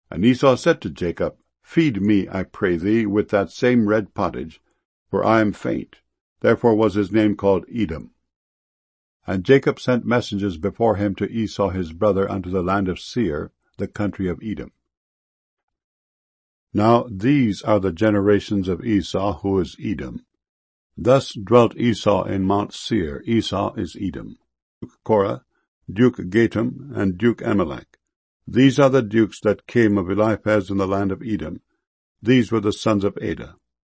And Esau said to Jacob, Feed me, I pray thee, with that same red pottage, for I am faint. Therefore was his name called Edom. And Jacob sent messengers before him to Esau his brother unto the land of Seir, the country of Edom. Now these are the generations of Esau, who is Edom. Thus dwelt Esau in Mount Seir. Esau is Edom. Duke Korah, Duke Gatam, and Duke Amalek. These are the dukes that came of Eliphaz in the land of Edom. These were the sons of Adah.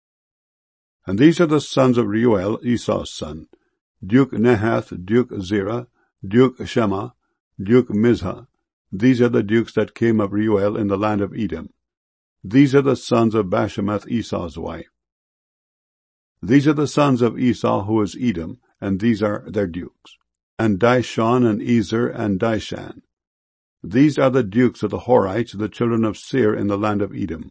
And these are the sons of Reuel, Esau's son, Duke Nahath, Duke Zerah, Duke Shema, Duke Mizhah. These are the dukes that came of Reuel in the land of Edom. These are the sons of Bashemath, Esau's wife. These are the sons of Esau, who is Edom, and these are their dukes. And Dishon, and Ezer, and Dishan. These are the dukes of the Horites, the children of Seir, in the land of Edom.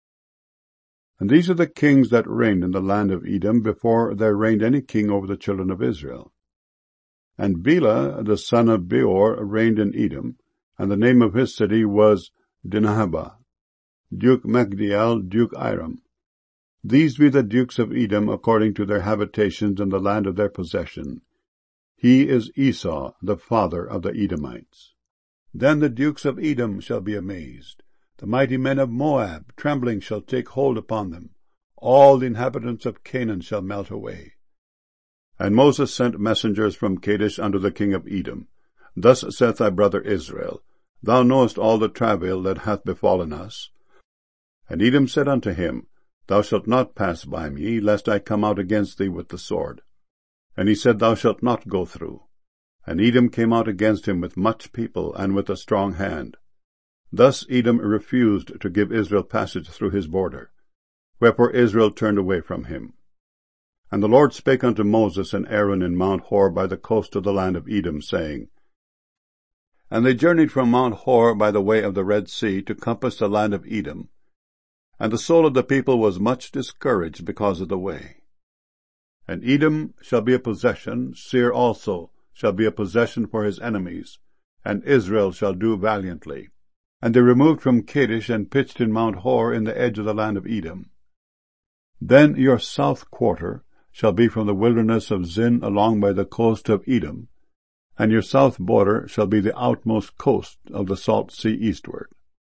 And these are the kings that reigned in the land of Edom, before there reigned any king over the children of Israel. And Bela, the son of Beor, reigned in Edom, and the name of his city was Dinhabah. Duke Magdiel, Duke Iram. These be the dukes of Edom, according to their habitations in the land of their possession. He is Esau, the father of the Edomites. Then the dukes of Edom shall be amazed. The mighty men of Moab, trembling, shall take hold upon them. All the inhabitants of Canaan shall melt away. And Moses sent messengers from Kadesh unto the king of Edom. Thus saith thy brother Israel, Thou knowest all the travail that hath befallen us. And Edom said unto him, Thou shalt not pass by me, lest I come out against thee with the sword. And he said, Thou shalt not go through. And Edom came out against him with much people, and with a strong hand. Thus Edom refused to give Israel passage through his border. Wherefore Israel turned away from him. And the Lord spake unto Moses and Aaron in Mount Hor by the coast of the land of Edom, saying, And they journeyed from Mount Hor by the way of the Red Sea to compass the land of Edom. And the soul of the people was much discouraged because of the way. And Edom shall be a possession, Seir also shall be a possession for his enemies, and Israel shall do valiantly. And they removed from Kadesh and pitched in Mount Hor in the edge of the land of Edom. Then your south quarter shall be from the wilderness of Zin along by the coast of Edom, and your south border shall be the outmost coast of the salt sea eastward.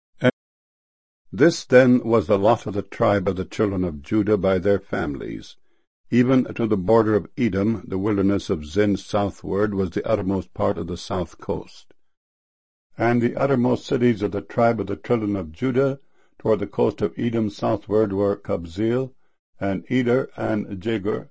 This then was the lot of the tribe of the children of Judah by their families. Even to the border of Edom, the wilderness of Zin southward was the uttermost part of the south coast. And the uttermost cities of the tribe of the children of Judah toward the coast of Edom southward were Kabzeel, and Eder, and Jagur.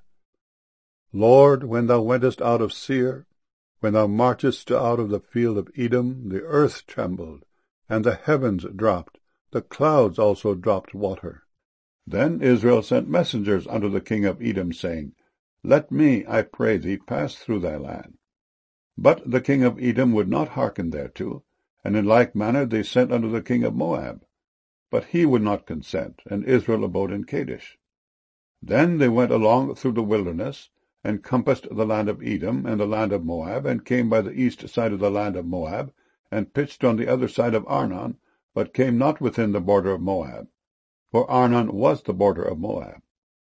Lord, when thou wentest out of Seir, when thou marchest out of the field of Edom, the earth trembled, and the heavens dropped, the clouds also dropped water. Then Israel sent messengers unto the king of Edom, saying, Let me, I pray thee, pass through thy land. But the king of Edom would not hearken thereto, and in like manner they sent unto the king of Moab. But he would not consent, and Israel abode in Kadesh. Then they went along through the wilderness, and compassed the land of Edom and the land of Moab, and came by the east side of the land of Moab, and pitched on the other side of Arnon, but came not within the border of Moab, for Arnon was the border of Moab.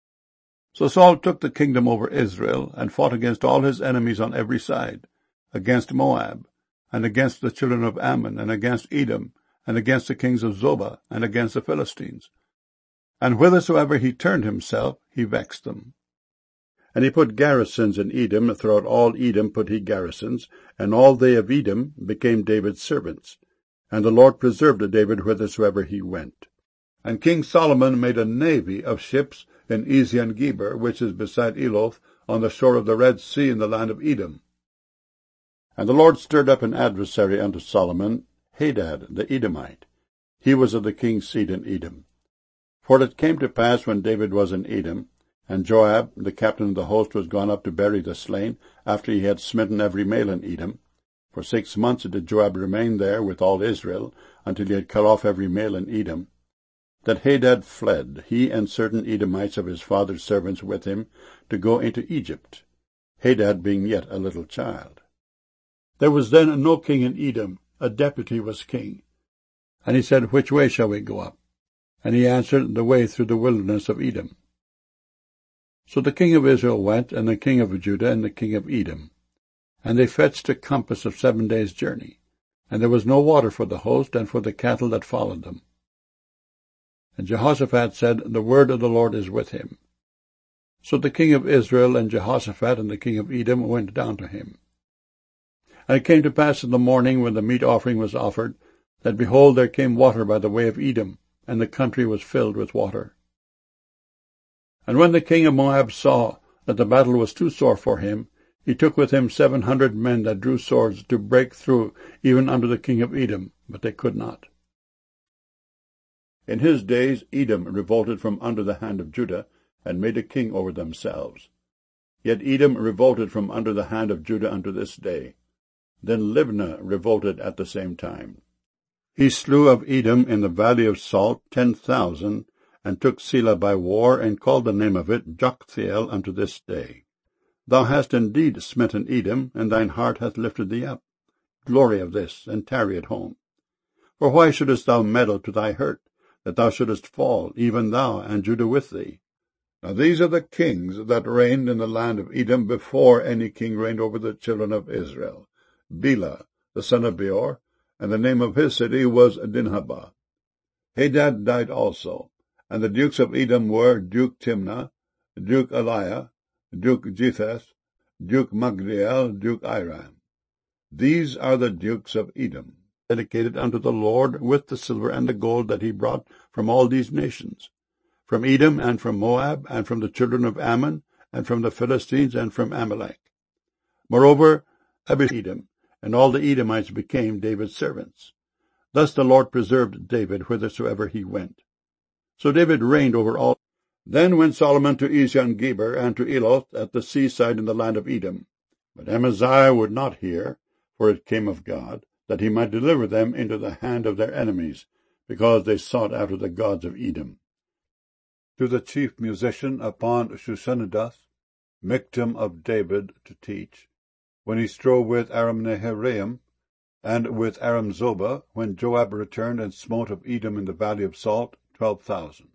So Saul took the kingdom over Israel, and fought against all his enemies on every side, against Moab, and against the children of Ammon, and against Edom, and against the kings of Zobah, and against the Philistines. And whithersoever he turned himself, he vexed them. And he put garrisons in Edom, throughout all Edom put he garrisons, and all they of Edom became David's servants. And the Lord preserved David whithersoever he went. And King Solomon made a navy of ships in Ezion-Geber, which is beside Eloth, on the shore of the Red Sea in the land of Edom. And the Lord stirred up an adversary unto Solomon, Hadad the Edomite. He was of the king's seed in Edom. For it came to pass when David was in Edom, and Joab, the captain of the host, was gone up to bury the slain, after he had smitten every male in Edom. For 6 months did Joab remain there with all Israel, until he had cut off every male in Edom. That Hadad fled, he and certain Edomites of his father's servants with him, to go into Egypt, Hadad being yet a little child. There was then no king in Edom, a deputy was king. And he said, Which way shall we go up? And he answered, The way through the wilderness of Edom. So the king of Israel went, and the king of Judah, and the king of Edom. And they fetched a compass of 7 days' journey. And there was no water for the host, and for the cattle that followed them. And Jehoshaphat said, The word of the Lord is with him. So the king of Israel and Jehoshaphat and the king of Edom went down to him. And it came to pass in the morning, when the meat offering was offered, that, behold, there came water by the way of Edom, and the country was filled with water. And when the king of Moab saw that the battle was too sore for him, he took with him 700 men that drew swords to break through even unto the king of Edom, but they could not. In his days Edom revolted from under the hand of Judah, and made a king over themselves. Yet Edom revolted from under the hand of Judah unto this day. Then Libnah revolted at the same time. He slew of Edom in the valley of Salt 10,000, and took Selah by war, and called the name of it Joktheel unto this day. Thou hast indeed smitten Edom, and thine heart hath lifted thee up. Glory of this, and tarry at home. For why shouldest thou meddle to thy hurt, that thou shouldest fall, even thou, and Judah with thee? Now these are the kings that reigned in the land of Edom before any king reigned over the children of Israel. Bela, the son of Beor, and the name of his city was Dinhabah. Hadad died also, and the dukes of Edom were Duke Timnah, Duke Eliah, Duke Jetheth, Duke Magdiel, Duke Iram. These are the dukes of Edom, dedicated unto the Lord with the silver and the gold that he brought from all these nations, from Edom and from Moab, and from the children of Ammon, and from the Philistines, and from Amalek. Moreover, Edom, and all the Edomites became David's servants. Thus the Lord preserved David whithersoever he went. So David reigned over all. Then went Solomon to Ezion-Geber and to Eloth at the seaside in the land of Edom. But Amaziah would not hear, for it came of God, that he might deliver them into the hand of their enemies, because they sought after the gods of Edom. To the chief musician upon Shushanidoth, Michtam of David, to teach, when he strove with Aram-Naharaim, and with Aram-Zobah, when Joab returned and smote of Edom in the valley of Salt 12,000.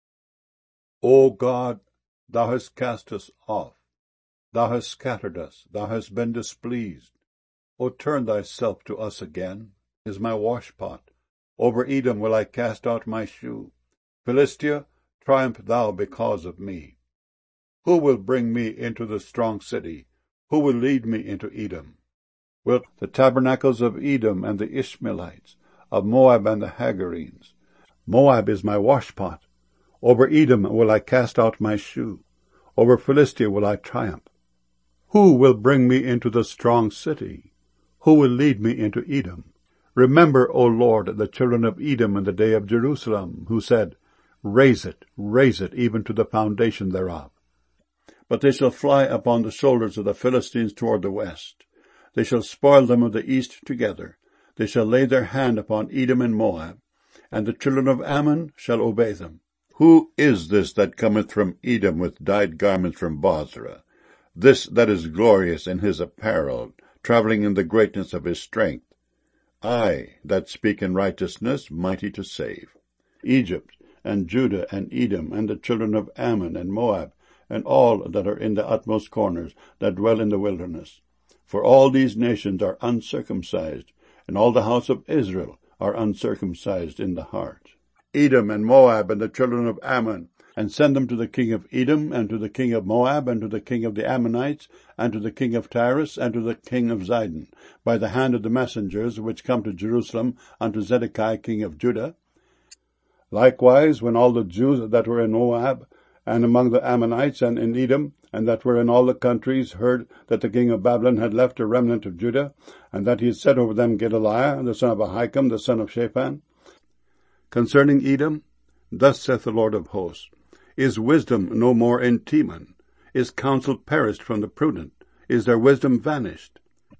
O God, thou hast cast us off, thou hast scattered us, thou hast been displeased. O turn thyself to us again, is my washpot. Over Edom will I cast out my shoe. Philistia, triumph thou because of me. Who will bring me into the strong city? Who will lead me into Edom? Wilt the tabernacles of Edom and the Ishmaelites, of Moab and the Hagarenes? Moab is my washpot. Over Edom will I cast out my shoe. Over Philistia will I triumph. Who will bring me into the strong city? Who will lead me into Edom? Remember, O Lord, the children of Edom in the day of Jerusalem, who said, raise it, even to the foundation thereof. But they shall fly upon the shoulders of the Philistines toward the west. They shall spoil them of the east together. They shall lay their hand upon Edom and Moab, and the children of Ammon shall obey them. Who is this that cometh from Edom with dyed garments from Bozrah? This that is glorious in his apparel, travelling in the greatness of his strength. I, that speak in righteousness, mighty to save. Egypt, and Judah, and Edom, and the children of Ammon, and Moab, and all that are in the utmost corners, that dwell in the wilderness. For all these nations are uncircumcised, and all the house of Israel are uncircumcised in the heart. Edom and Moab and the children of Ammon, and send them to the king of Edom, and to the king of Moab, and to the king of the Ammonites, and to the king of Tyrus, and to the king of Zidon, by the hand of the messengers which come to Jerusalem unto Zedekiah king of Judah. Likewise, when all the Jews that were in Moab, and among the Ammonites, and in Edom, and that were in all the countries, heard that the king of Babylon had left a remnant of Judah, and that he had set over them Gedaliah, the son of Ahikam, the son of Shaphan. Concerning Edom, thus saith the Lord of hosts, is wisdom no more in Teman? Is counsel perished from the prudent? Is their wisdom vanished?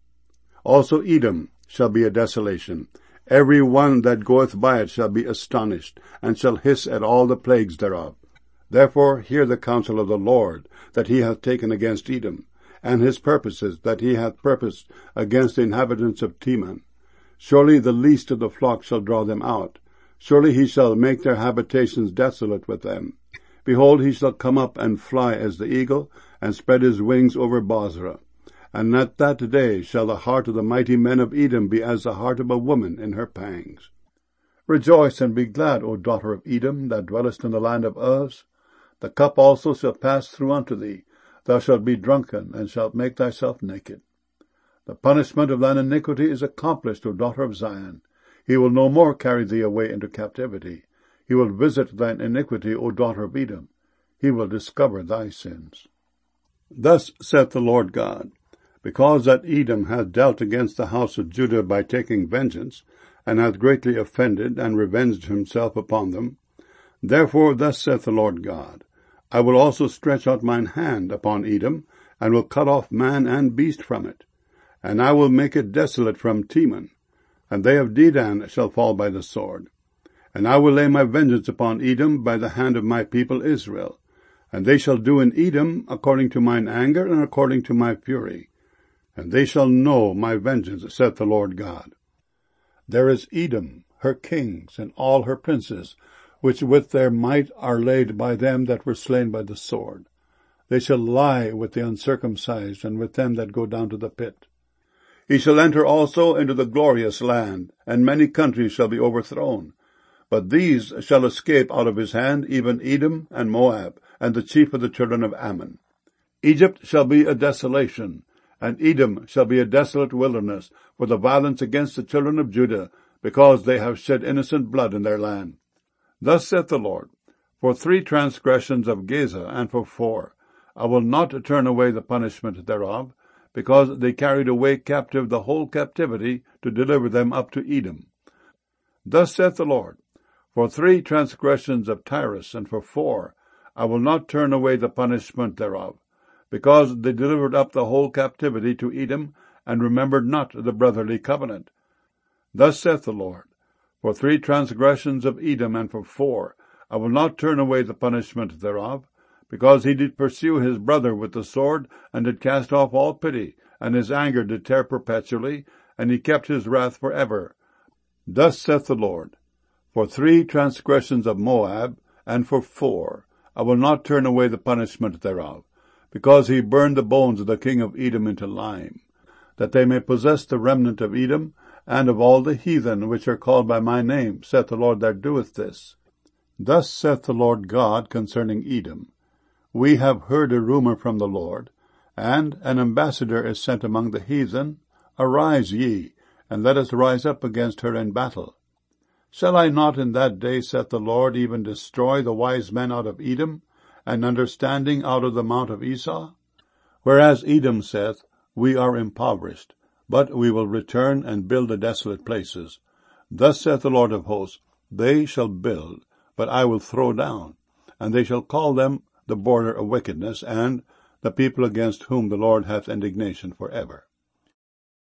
Also Edom shall be a desolation. Every one that goeth by it shall be astonished, and shall hiss at all the plagues thereof. Therefore hear the counsel of the Lord, that he hath taken against Edom, and his purposes that he hath purposed against the inhabitants of Teman. Surely the least of the flock shall draw them out, Surely he shall make their habitations desolate with them. Behold, he shall come up and fly as the eagle, and spread his wings over Bozrah. And at that day shall the heart of the mighty men of Edom be as the heart of a woman in her pangs. Rejoice and be glad, O daughter of Edom, that dwellest in the land of Uz. The cup also shall pass through unto thee. Thou shalt be drunken, and shalt make thyself naked. The punishment of thine iniquity is accomplished, O daughter of Zion. He will no more carry thee away into captivity. He will visit thine iniquity, O daughter of Edom. He will discover thy sins. Thus saith the Lord God, because that Edom hath dealt against the house of Judah by taking vengeance, and hath greatly offended and revenged himself upon them, therefore thus saith the Lord God, I will also stretch out mine hand upon Edom, and will cut off man and beast from it. And I will make it desolate from Teman, and they of Dedan shall fall by the sword. And I will lay my vengeance upon Edom by the hand of my people Israel. And they shall do in Edom according to mine anger and according to my fury. And they shall know my vengeance, saith the Lord God. There is Edom, her kings, and all her princes, which with their might are laid by them that were slain by the sword. They shall lie with the uncircumcised, and with them that go down to the pit. He shall enter also into the glorious land, and many countries shall be overthrown. But these shall escape out of his hand, even Edom and Moab, and the chief of the children of Ammon. Egypt shall be a desolation, and Edom shall be a desolate wilderness, for the violence against the children of Judah, because they have shed innocent blood in their land. Thus saith the Lord, for 3 transgressions of Gaza, and for 4, I will not turn away the punishment thereof, because they carried away captive the whole captivity to deliver them up to Edom. Thus saith the Lord, for 3 transgressions of Tyrus, and for 4, I will not turn away the punishment thereof, because they delivered up the whole captivity to Edom, and remembered not the brotherly covenant. Thus saith the Lord, for 3 transgressions of Edom, and for 4, I will not turn away the punishment thereof, because he did pursue his brother with the sword, and did cast off all pity, and his anger did tear perpetually, and he kept his wrath for ever. Thus saith the Lord, for 3 transgressions of Moab, and for 4, I will not turn away the punishment thereof, because he burned the bones of the king of Edom into lime, that they may possess the remnant of Edom, and of all the heathen which are called by my name, saith the Lord that doeth this. Thus saith the Lord God concerning Edom, we have heard a rumor from the Lord, and an ambassador is sent among the heathen. Arise ye, and let us rise up against her in battle. Shall I not in that day, saith the Lord, even destroy the wise men out of Edom, and understanding out of the mount of Esau? Whereas Edom saith, we are impoverished, but we will return and build the desolate places. Thus saith the Lord of hosts, they shall build, but I will throw down, and they shall call them the border of wickedness, and the people against whom the Lord hath indignation for ever.